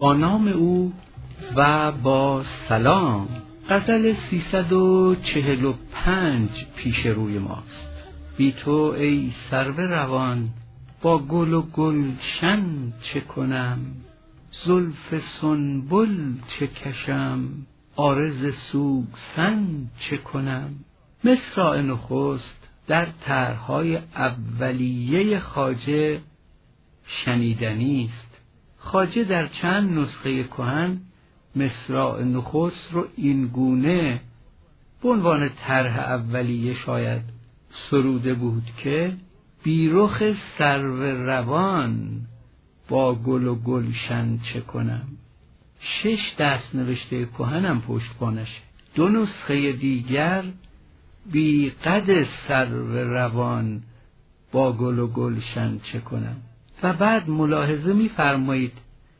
با نام او و با سلام. غزل 345 پیش روی ماست. بی تو ای سرو روان، با گل و گلشن چه کنم؟ زلف سنبل چه کشم، عارض سوسن چه کنم؟ مصرع نخست در طرح‌های اولیه خواجه شنیدنی است. خواجه در چند نسخه کهن مصرع نخست رو این گونه به عنوان طرح اولیه شاید سروده بود که بی رخ سرو روان، با گل و گلشن چه کنم؟ 6 دست نوشته کهنم پشتبانشه. 2 نسخه دیگر بی قد سرو روان، با گل و گلشن چه کنم؟ و بعد ملاحظه می‌فرمایید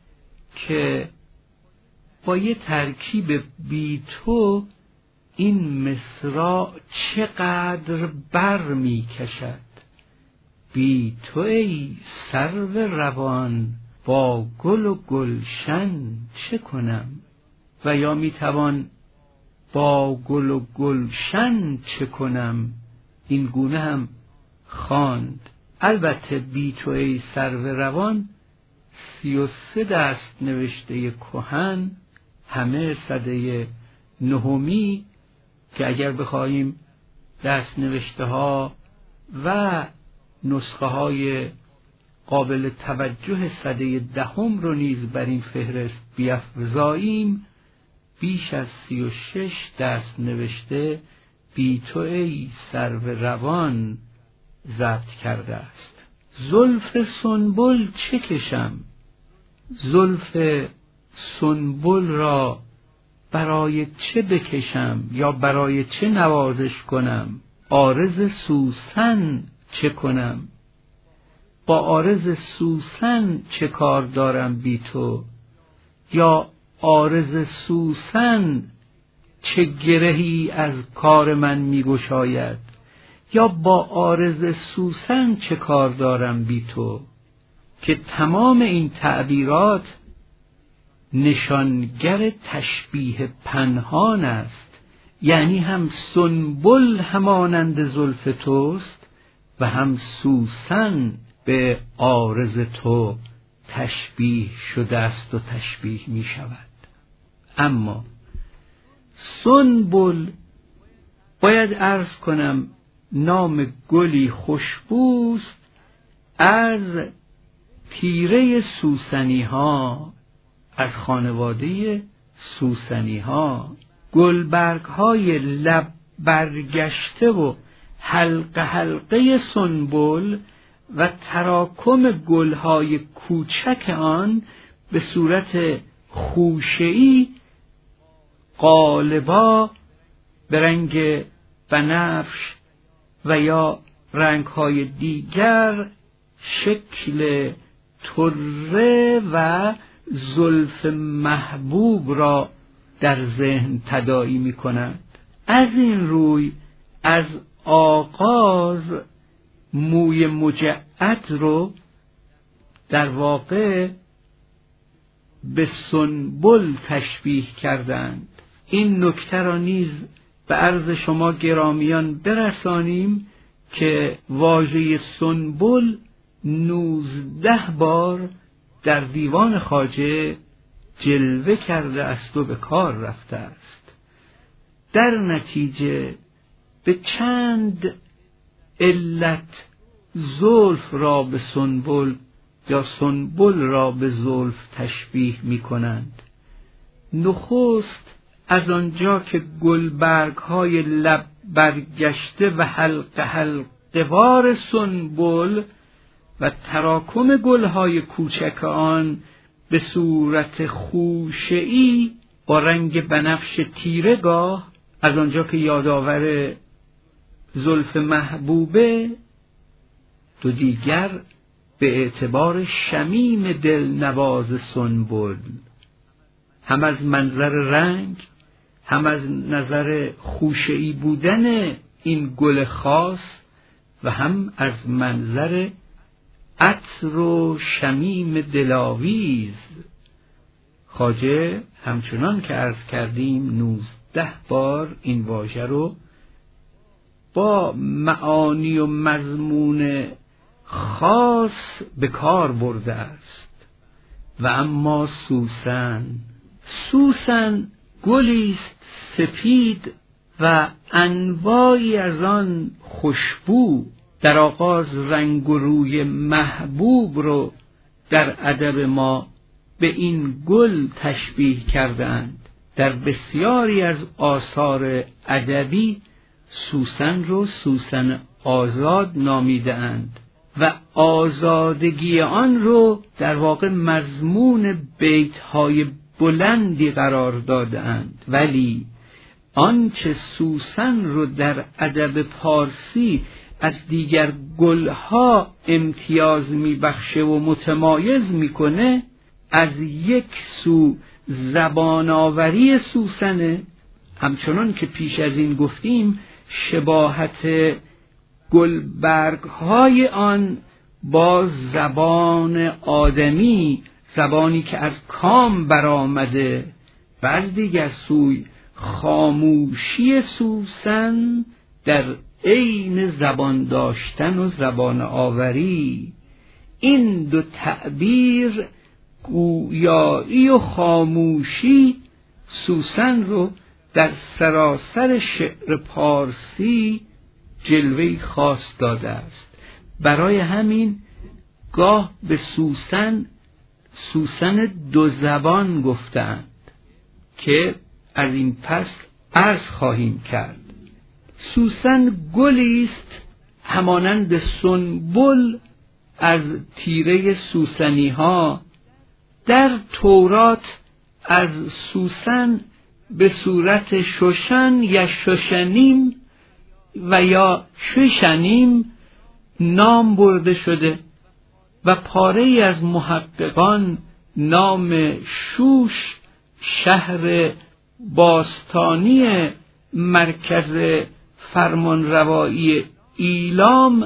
که با یه ترکیب بی تو این مصرع چقدر بر می‌کشد. بی تو ای سرو روان، با گل و گلشن چه کنم؟ و یا میتوان با گل و گلشن چه کنم این گونه هم خواند. البته بی تو ای سرو روان 33 دست نوشته کهن، همه سده نهمی، که اگر بخواهیم دست نوشته ها و نسخه های قابل توجه سده دهم رو نیز بر این فهرست بیفزاییم، بیش از 36 دست نوشته بی تو ای سرو روان ضبط کرده است. زلف سنبل چه کشم؟ زلف سنبل را برای چه بکشم یا برای چه نوازش کنم؟ عارض سوسن چه کنم؟ با عارض سوسن چه کار دارم بی تو؟ یا عارض سوسن چه گرهی از کار من میگشاید؟ یا با عارض سوسن چه کار دارم بی تو؟ که تمام این تعبیرات نشانگر تشبیه پنهان است. یعنی هم سنبل همانند زلف توست و هم سوسن به عارض تو تشبیه شده است و تشبیه می شود. اما سنبل باید عرض کنم نام گلی خوشبوست از تیره سوسنی ها، از خانواده سوسنی ها. گلبرگ های لب برگشته و حلقه حلقه سنبل و تراکم گلهای کوچک آن به صورت خوشه‌ای غالبا به رنگ بنفش و یا رنگهای دیگر شکل طره و زلف محبوب را در ذهن تداعی می کنند. از این روی از آغاز موی مجعد رو در واقع به سنبل تشبیه کردند. این نکته را نیز به عرض شما گرامیان برسانیم که واژه سنبل 19 بار در دیوان خواجه جلوه کرده است و به کار رفته است. در نتیجه به چند علت زلف را به سنبل یا سنبل را به زلف تشبیه می کنند. نخست از آنجا که گلبرگ های لب برگشته و حلقه حلقه‌وار سنبل و تراکم گلهای کوچک آن به صورت خوشه‌ای با رنگ بنفش تیره گاه، از آنجا که یادآور زلف محبوبه، دو دیگر به اعتبار شمیم دلنواز سنبل، هم از منظر رنگ هم از نظر خوشه‌ای بودن این گل خاص و هم از منظر عطر و شمیم دلاویز خواجه همچنان که عرض کردیم 19 بار این واژه رو با معانی و مضمون خاص به کار برده است. و اما سوسن گلی است سپید و انواعی از آن خوشبو. در آغاز رنگ و روی محبوب رو در ادب ما به این گل تشبیه کردند. در بسیاری از آثار ادبی سوسن رو سوسن آزاد نامیده اند و آزادگی آن رو در واقع مضمون بیت‌های بلندی قرار داده اند. ولی آنچه سوسن رو در ادب پارسی از دیگر گلها امتیاز میبخشه و متمایز میکنه، از یک سو زبان آوری سوسنه، همچنان که پیش از این گفتیم شباهت گلبرگ‌های آن با زبان آدمی، زبانی که از کام برآمده، و از دیگر سوی خاموشی سوسن در عین زبان داشتن و زبان آوری. این دو تعبیر، گویایی و خاموشی، سوسن رو در سراسر شعر پارسی جلوه‌ای خاص داده است. برای همین گاه به سوسن دو زبان گفتند که از این پس عرض خواهیم کرد. سوسن گلی است همانند سنبل از تیره سوسنی ها. در تورات از سوسن به صورت شوشن یا شوشنیم و یا شوشنیم نام برده شده و پاره‌ای از محققان نام شوش، شهر باستانی مرکز فرمانروایی ایلام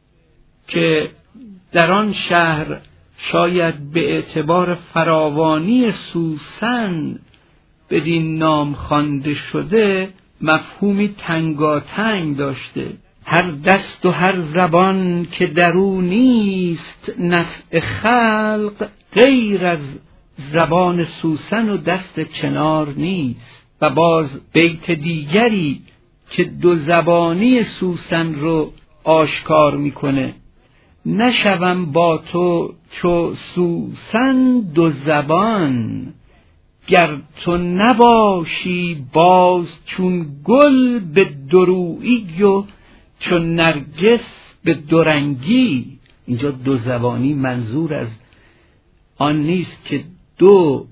که در آن شهر شاید به اعتبار فراوانی سوسن بدین نام خوانده شده، مفهومی تنگاتنگ داشته. هر دست و هر زبان که در او نیست نفع خلق، غیر از زبان سوسن و دست چنار نیست. و باز بیت دیگری که دو زبانی سوسن رو آشکار میکنه: نشوم با تو چو سوسن دو زبان، گر تو نباشی باز چون گل به درویی و چون نرگس به دورنگی. اینجا دو زبانی منظور از آن نیست که دو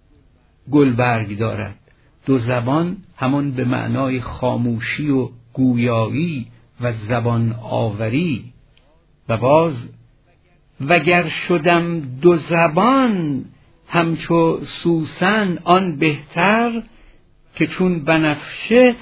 گلبرگ دارد. دو زبان همان به معنای خاموشی و گویایی و زبان آوری. و باز وگر شدم دو زبان همچو سوسن، آن بهتر که چون بنفشه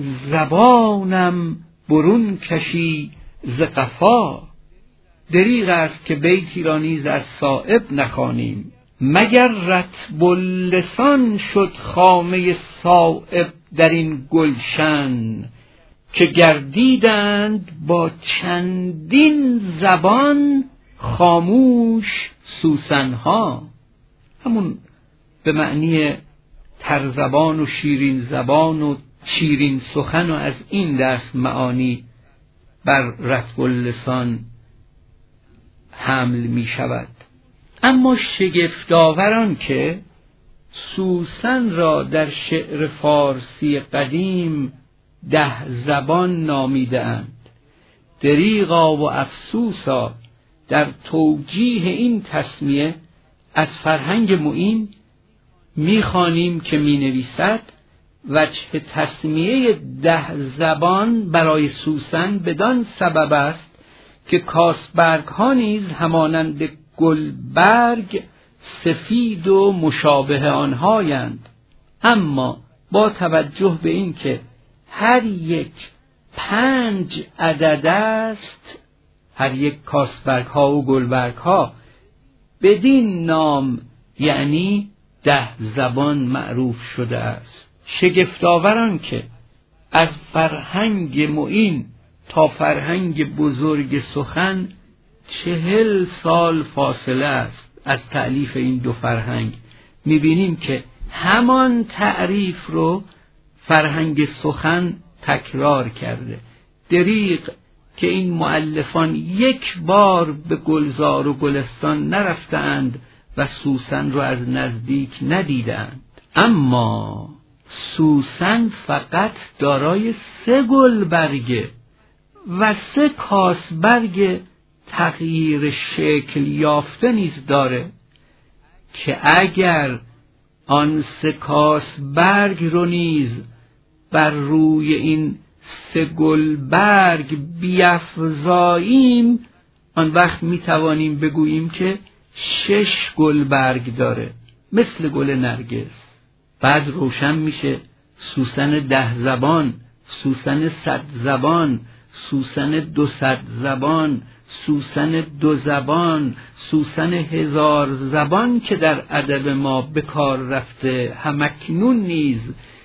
زبانم برون کشی ز قفا. دریغ است که بیتی را نیز از صائب نخوانیم، مگر رطب اللسان شد خامه صائب در این گلشن، که گردیدند با چندین زبان خاموش سوسنها. همون به معنی ترزبان و شیرین زبان و شیرین سخن و از این دست معانی بر رطب اللسان حمل می شود. اما شگفت‌آور که سوسن را در شعر فارسی قدیم 10 زبان نامیده اند. دریغا و افسوسا در توجیه این تسمیه از فرهنگ معین می‌خوانیم که می‌نویسد: وجه تسمیه 10 زبان برای سوسن بدان سبب است که کاسبرگ ها نیز همانند گلبرگ سفید و مشابه آنهایند، اما با توجه به این که هر یک 5 عدد است، هر یک کاسبرگ ها و گلبرگ ها بدین نام یعنی 10 زبان معروف شده است. شگفت‌آور که از فرهنگ معین تا فرهنگ بزرگ سخن 40 سال فاصله است از تألیف این دو فرهنگ. می‌بینیم که همان تعریف رو فرهنگ سخن تکرار کرده. دریغ که این مؤلفان یک بار به گلزار و گلستان نرفتند و سوسن رو از نزدیک ندیدند. اما سوسن فقط دارای 3 گلبرگه و 3 کاسبرگ تغییر شکل یافته نیز داره که اگر آن 3 کاسبرگ رو نیز بر روی این 3 گلبرگ بیفزاییم، آن وقت میتوانیم بگوییم که 6 گلبرگ داره، مثل گل نرگس. بعد روشن میشه سوسن 10 زبان، سوسن 100 زبان، سوسن 200 زبان، سوسن 2 زبان، سوسن 1000 زبان که در ادب ما به کار رفته. همکنون نیز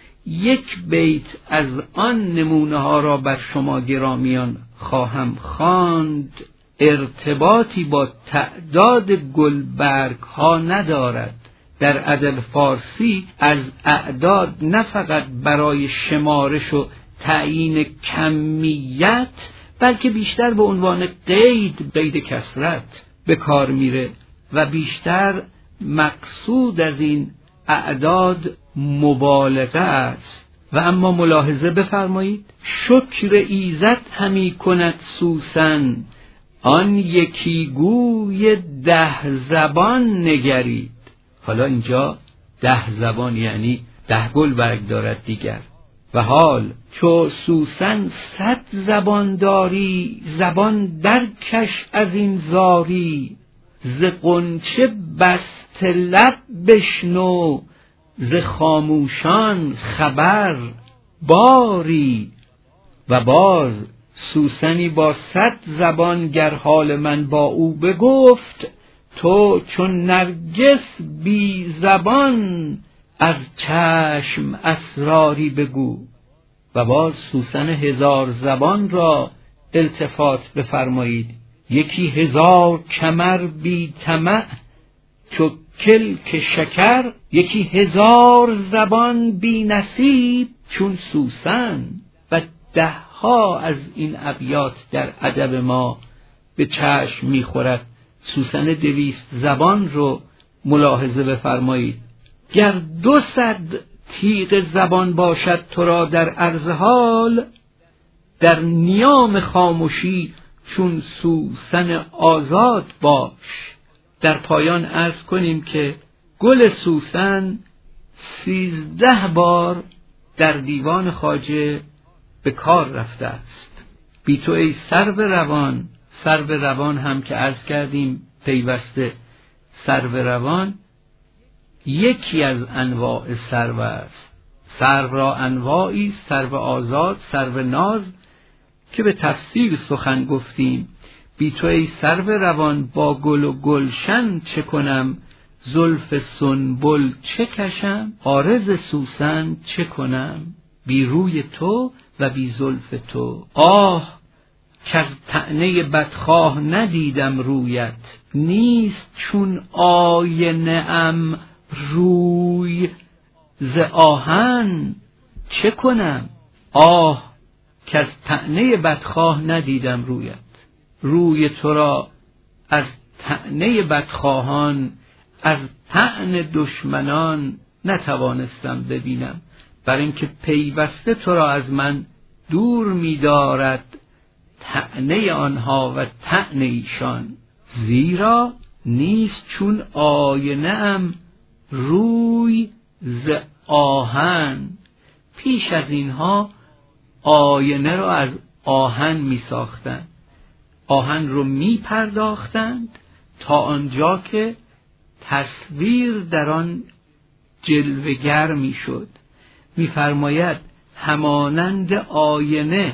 یک بیت از آن نمونه ها را بر شما گرامیان خواهم خواند. ارتباطی با تعداد گلبرگ ها ندارد. در ادب فارسی از اعداد نه فقط برای شمارش و تعیین کمیت، بلکه بیشتر به عنوان قید کثرت به کار میره و بیشتر مقصود از این اعداد مبالغه است. و اما ملاحظه بفرمایید، شکر ایزد همی کند سوسن، آن یکی گوی 10 زبان نگرید. حالا اینجا 10 زبان یعنی 10 گلبرگ دارد دیگر. و حال چو سوسن 100 زبان داری، زبان درکش از این زاری. ز غنچه بست لب بشنو، ز خاموشان خبر باری. و باز سوسنی با 100 زبان گر حال من با او بگفت، تو چون نرگس بی زبان از چشم اسراری بگو. و باز سوسن 1000 زبان را التفات بفرمایید. یکی 1000 کمر بی طمع چو کلک شکر، یکی 1000 زبان بی نصیب چون سوسن. و 10 ها از این ابیات در ادب ما به چشم میخورد. سوسن 200 زبان رو ملاحظه بفرمایید. گر 200 تیغ زبان باشد تو را در عرض حال، در نیام خاموشی چون سوسن آزاد باش. در پایان عرض کنیم که گل سوسن 13 بار در دیوان خواجه به کار رفته است. بی تو ای سرو روان، سرو روان هم که عرض کردیم پیوسته سرو روان یکی از انواع سرو است. سرو را انواعی، سرو آزاد، سرو ناز که به تفصیل سخن گفتیم. بی تو ای سرو روان، با گل و گلشن چه کنم؟ زلف سنبل چه کشم؟ عارض سوسن چه کنم؟ بی روی تو و بی زلف تو. آه که از طعنه بدخواه ندیدم رویت، نیست چون آینه ام روی ز آهن چه کنم؟ آه که از طعنه بدخواه ندیدم رویت. روی تو را از طعنه بدخواهان، از طعن دشمنان نتوانستم ببینم، برای اینکه پیوسته تو را از من دور می‌دارد طعنه آنها و طعن ایشان. زیرا نیست چون آینه ام روی ز آهن. پیش از اینها آینه را از آهن می ساختند، آهن رو می پرداختند تا آنجا که تصویر در آن جلوه‌گر می شد. می فرماید همانند آینه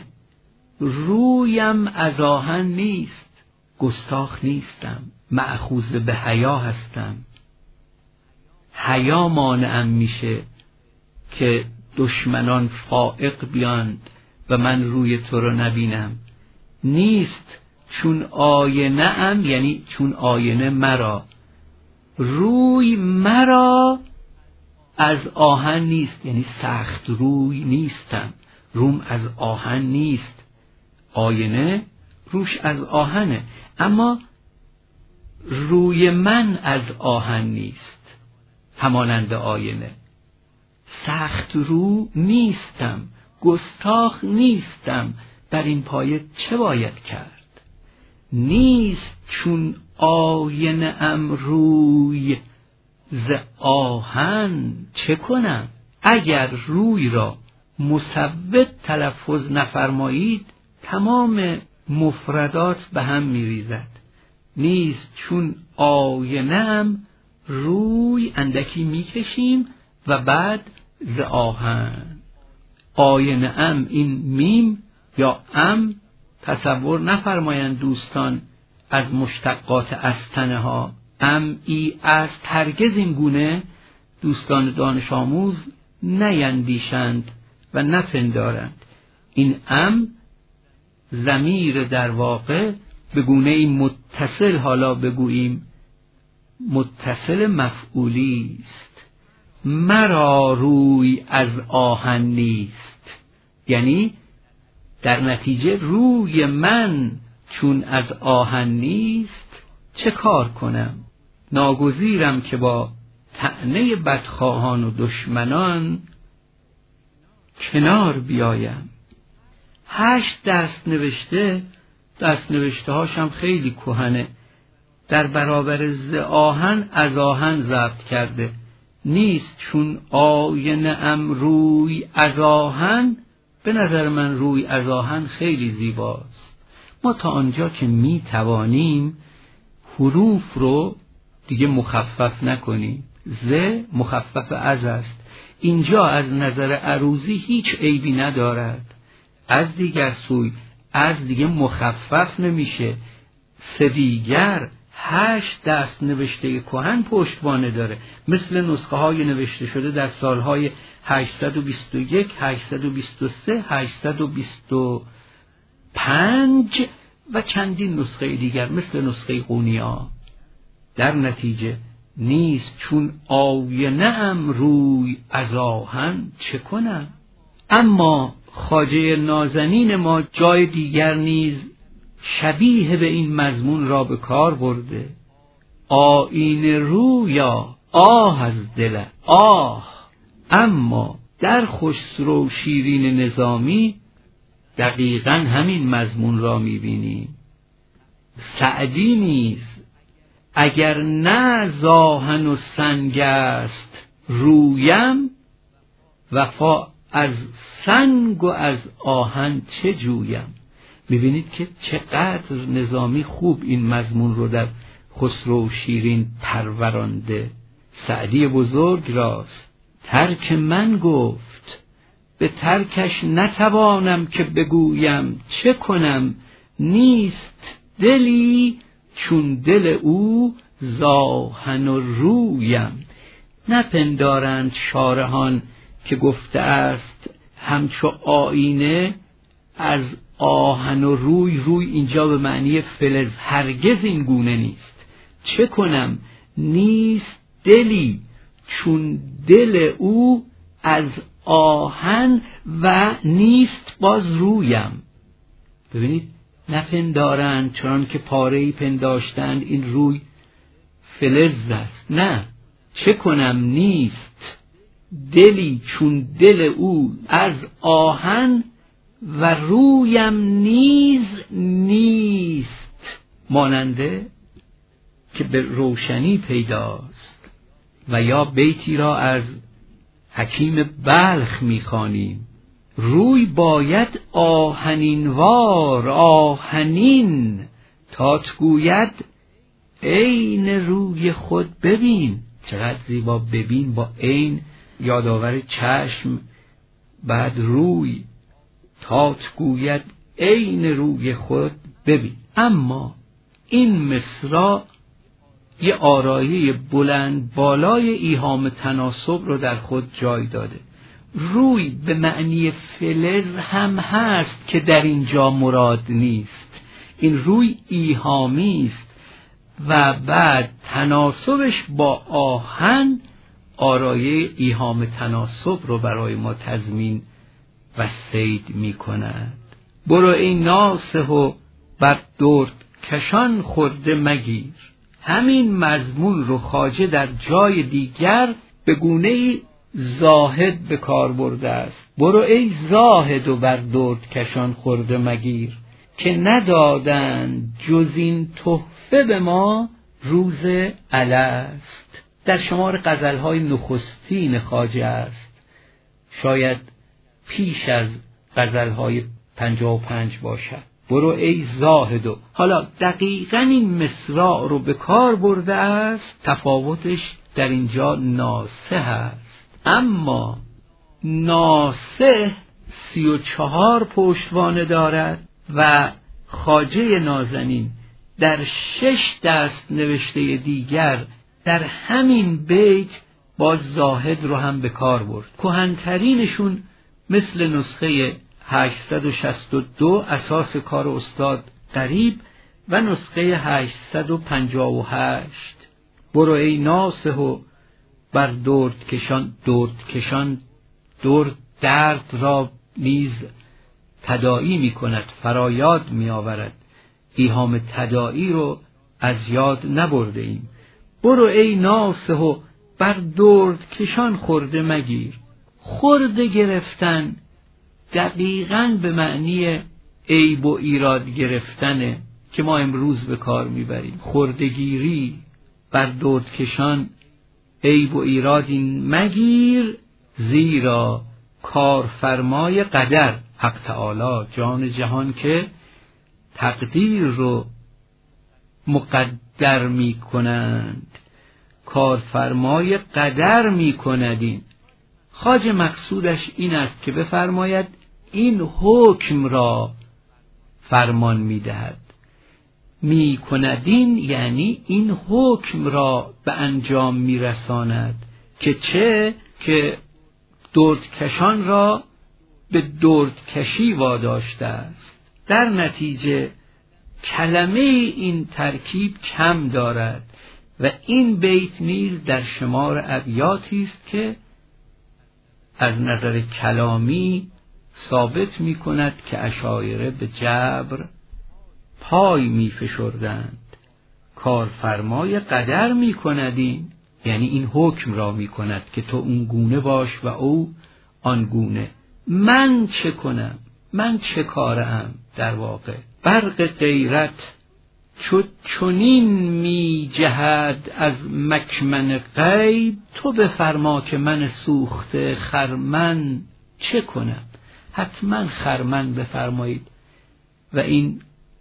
رویم از آهن نیست، گستاخ نیستم، مأخوذ به حیا هستم. حیا مانعم میشه که دشمنان فائق بیاند و من روی تو رو نبینم. نیست چون آینه ام، یعنی چون آینه مرا. روی مرا از آهن نیست، یعنی سخت روی نیستم. روم از آهن نیست. آینه روش از آهنه، اما روی من از آهن نیست همانند آینه. سخت رو نیستم، گستاخ نیستم. بر این پایه چه باید کرد؟ نیست چون آینه ام روی ز آهن، چه کنم؟ اگر روی را مثبت تلفظ نفرمایید تمام مفردات به هم میریزد. نیست چون آینه ام روی، اندکی میکشیم و بعد ز آهن. آینه ام، این میم یا ام تصور نفرمایند دوستان از مشتقات استنه ها. ام ای است، هرگز این گونه دوستان دانش آموز نیندیشند و نپندارند. این ام ضمیر در واقع به گونه متصل، حالا بگوییم متصل مفعولی است. مرا روی از آهن نیست، یعنی در نتیجه روی من چون از آهن نیست چه کار کنم؟ ناگزیرم که با طعنه بدخواهان و دشمنان کنار بیایم. 8 دست نوشته هاشم خیلی کهنه. در برابر ز آهن از آهن ضبط کرده. نیست چون آینه ام روی از آهن. به نظر من روی از آهن خیلی زیباست. ما تا آنجا که می توانیم حروف رو دیگه مخفف نکنیم. ز مخفف از است. اینجا از نظر عروضی هیچ عیبی ندارد. از دیگر سوی از دیگه مخفف نمیشه. سه دیگر 8 دست نوشته کهن پشتوانه داره، مثل نسخه های نوشته شده در سالهای 821 823 825 و چندین نسخه دیگر مثل نسخه قونیا. در نتیجه نیست چون آینه ام روی از آهن، چه کنم؟ اما خواجه نازنین ما جای دیگر نیز شبیه به این مضمون را به کار برده. آینه رویا آه از دل آه. اما در خسرو شیرین نظامی دقیقاً همین مضمون را می‌بینیم. سعدی نیز اگر نه زآهن و سنگ است رویم، وفا از سنگ و از آهن چه جویم. می‌بینید که چقدر نظامی خوب این مضمون رو در خسرو شیرین پرورانده. سعدی بزرگ راست ترک من گفت، به ترکش نتوانم که بگویم، چه کنم؟ نیست دلی چون دل او زآهن و رویم. نپندارند شارحان که گفته است همچو آینه از آهن و روی اینجا به معنی فلز. هرگز این گونه نیست. چه کنم؟ نیست دلی چون دل او از آهن و نیست باز رویم. ببینید نپندارند چنان که پاره‌ای پنداشتند این روی فلز است. نه، چه کنم؟ نیست دلی چون دل او از آهن و رویم نیز نیست، ماننده که به روشنی پیداست. و یا بیتی را از حکیم بلخ می‌خوانیم: روی باید آهنینوار آهنین، تات گوید عین روی خود ببین. چقدر زیبا! ببین با عین یادآور چشم، بعد روی، تات گوید عین روی خود ببین. اما این مصرع یه آرایه بلند بالای ایهام تناسب رو در خود جای داده. روی به معنی فلز هم هست که در اینجا مراد نیست. این روی ایهامی است و بعد تناسبش با آهن آرایه ایهام تناسب رو برای ما تضمین و صید می کند. برو ای ناصح و بر درد کشان خورده مگیر. همین مضمون رو خواجه در جای دیگر به گونه‌ای زاهد به کار برده است. برو ای زاهد و بر درد کشان خورده مگیر، که ندادند جز این تحفه به ما روز الست. در شمار غزل‌های نخستین خواجه است، شاید پیش از غزل‌های 55 باشد. برو ای زاهدو. حالا دقیقاً این مصرع رو به کار برده است، تفاوتش در اینجا ناصح است. اما ناصح 34 پشتوانه دارد و خواجه نازنین در 6 دست نوشته دیگر در همین بیت باز زاهد رو هم به کار برد. کهن‌ترینشون مثل نسخه 862 اساس کار استاد قریب و نسخه 858 برو ای ناصح و بر درد کشان درد را نیز تداعی می کند، فرایاد می آورد. ایهام تداعی رو از یاد نبرده ایم. برو ای ناصح و بر درد کشان خورده مگیر. خورده گرفتن دقیقاً به معنی عیب و ایراد گرفتنه که ما امروز به کار میبریم. خردگیری بر درد کشان عیب و ایرادی مگیر، زیرا کارفرمای قدر حق تعالی جان جهان که تقدیر رو مقدر می کنند، کارفرمای قدر می کندین. خواجه مقصودش این است که بفرماید این حکم را فرمان می دهد. می کندین یعنی این حکم را به انجام می رساند که چه؟ که دردکشان را به دردکشی واداشته است. در نتیجه کلمه این ترکیب کم دارد و این بیت نیز در شمار ابیاتی است که از نظر کلامی ثابت می کند که اشاعره به جبر پای می فشردند. کارفرمای قدر می کندین یعنی این حکم را می کند که تو اون گونه باش و او آن گونه. من چه کنم؟ من چه کارم؟ در واقع برق غیرت چنین می جهد از مکمن غیب، تو بفرما که من سوخته خرمن چه کنم؟ حتما خرمن بفرمایید. و این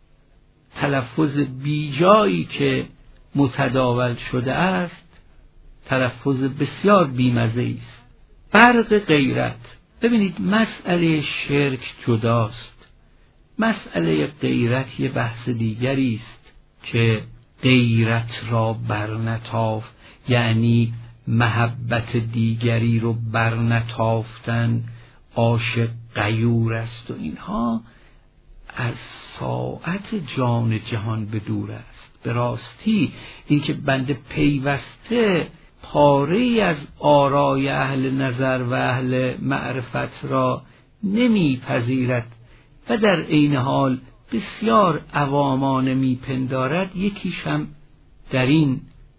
تلفظ بیجایی که متداول شده است تلفظ بسیار بیمزه است. برق غیرت. ببینید مسئله شرک جداست، مسئله غیرت یه بحث دیگری است که غیرت را برنتاف یعنی محبت دیگری رو برنتافتن، عاشق غیور است و اینها از ساعت جان جهان به دور است. به راستی اینکه بنده پیوسته پاره‌ای از آرای اهل نظر و اهل معرفت را نمیپذیرد و در عین حال بسیار عوامانه میپندارد، یکیش هم در این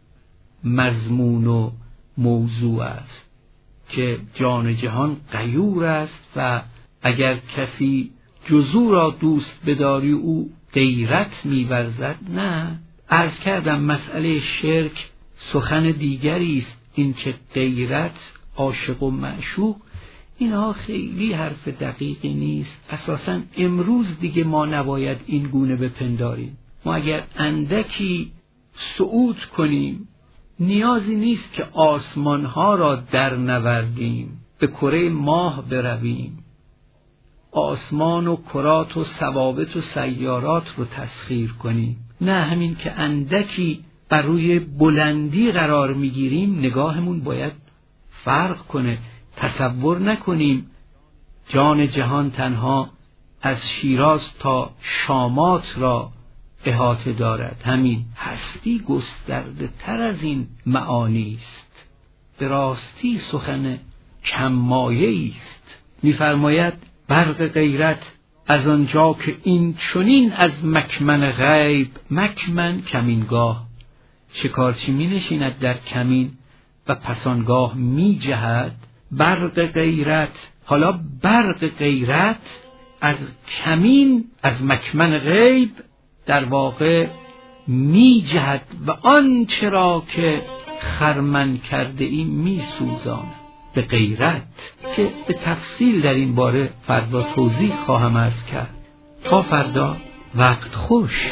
مضمون و موضوع است که جان جهان غیور است و اگر کسی جزو را دوست بداری او غیرت می‌ورزد. نه، عرض کردم مسئله شرک سخن دیگری است. این که غیرت، عاشق و معشوق، اینها خیلی حرف دقیقی نیست. اساساً امروز دیگه ما نباید این گونه بپنداریم. ما اگر اندکی صعود کنیم نیازی نیست که آسمانها را در نوردیم، به کره ماه برویم، آسمان و کرات و ثوابت و سیارات رو تسخیر کنیم. نه، همین که اندکی بر روی بلندی قرار میگیریم نگاهمون باید فرق کنه. تصور نکنیم جان جهان تنها از شیراز تا شامات را احاطه دارد. همین هستی گسترده تر از این معانی است. به راستی سخن کم مایه است. می‌فرماید برق غیرت از آنجا که این چنین از مکمن غیب، مکمن کمینگاه، شکارچی می نشیند در کمین و پسانگاه می جهد. برق غیرت، حالا برق غیرت از کمین، از مکمن غیب در واقع می جهد و آنچه را که خرمن کرده ای می سوزاند به غیرت، که به تفصیل در این باره فردا توضیح خواهم عرض کرد. تا فردا، وقت خوش.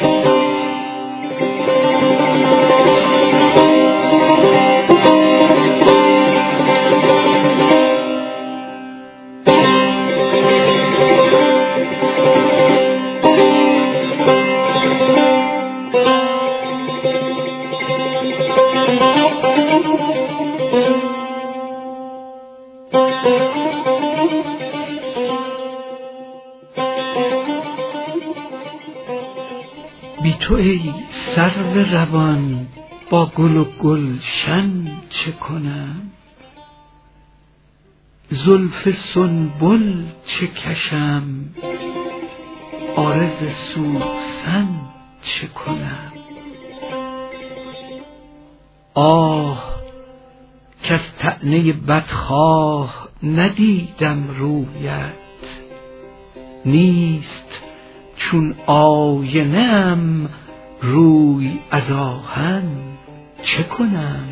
بی تو ای سرو روان با گل و گلشن چه کنم؟ زلف سنبل چه کشم؟ عارض سوسن چه کنم؟ آه کز طعنه بدخواه ندیدم رویت، نیست چون آینه ام روی از آهن چه کنم؟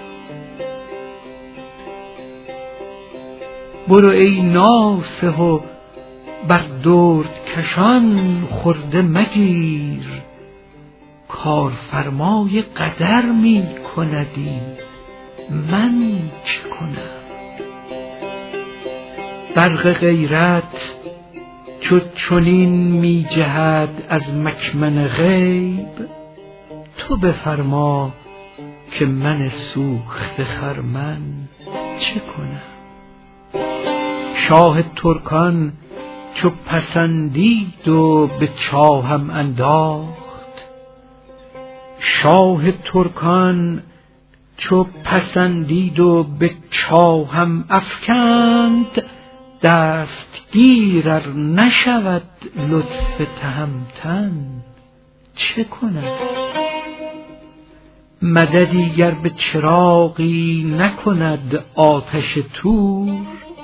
برو ای ناصح و بر درد کشان خرده مگیر، کارفرمای قدر می کندی من چه کنم؟ برق غیرت چو چنین می جهد از مکمن غیب، تو بفرما که من سوخته خرمن چه کنم؟ شاه ترکان چو پسندید و به چاهم انداخت، شاه ترکان چو پسندید و به چاهم افکند، دستگیر ار نشود لطف تهمتن چه کنم؟ مددی گر به چراغی نکند آتش طور،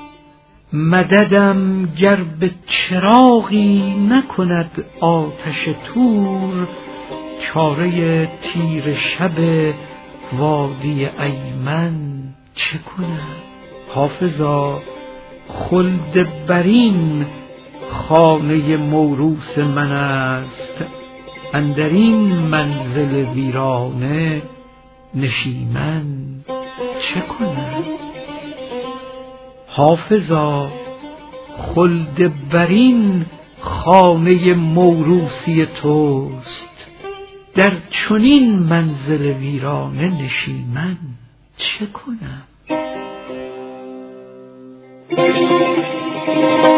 مددم گر به چراغی نکند آتش طور، چاره تیره شب وادی ایمن چه کنم؟ حافظا خلد برین خانه موروث من است، اندرین منزل ویرانه نشیمن چه کنم؟ حافظا خلد برین خانه موروثی توست، در چنین منزل ویرانه نشیمن چه کنم؟